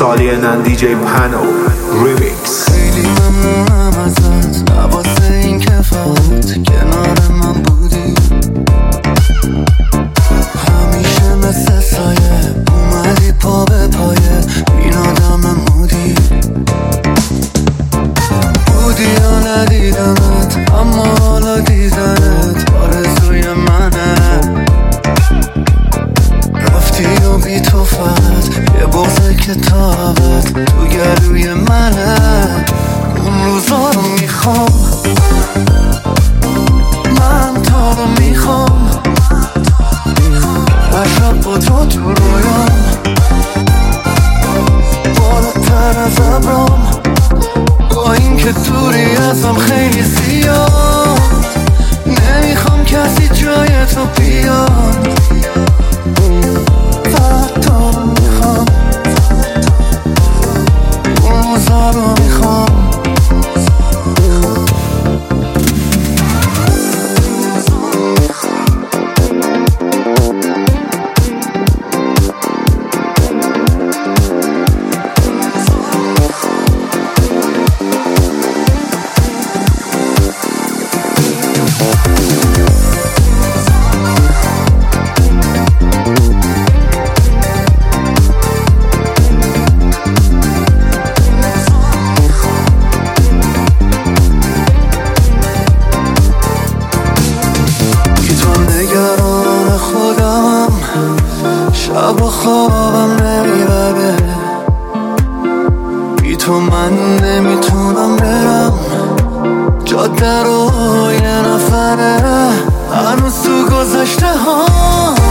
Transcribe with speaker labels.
Speaker 1: ایتالیان دیجی پانو ریمیکس.
Speaker 2: خیلی ممنونم ازت واسه این که فقط کنار من بودی، همیشه مثل سایه اومدی پا به پایه این آدم مودی. بودی یا ندیدمت اما حالا دیدنت آرزوی منه. رفتی و بی تو فقط یه بغض کتابت تو گلوی منه. اون روزا رو میخوام، من تا رو میخوام، هر شب با تو تو رویام، بالاتر از ابرام، با این که دوری ازم خیلی زیاد. نمیخوام کسی جای تو بیاد، فقط تو رو میخوام، اون روزا رو میخوام. شب و خوابم نمیبره، بی تو من نمیتونم برم، جاده رو یه نفره هنوز تو گذشته ها